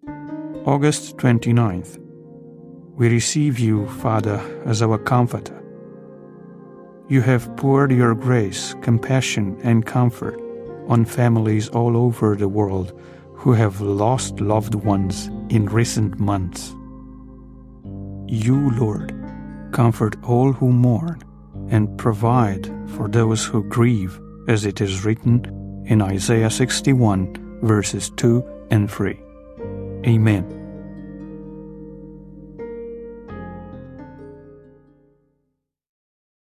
August 29th. We receive you, Father, as our Comforter. You have poured your grace, compassion, and comfort on families all over the world who have lost loved ones in recent months. You, Lord, comfort all who mourn and provide for those who grieve, as it is written in Isaiah 61, verses 2 and 3. Amen.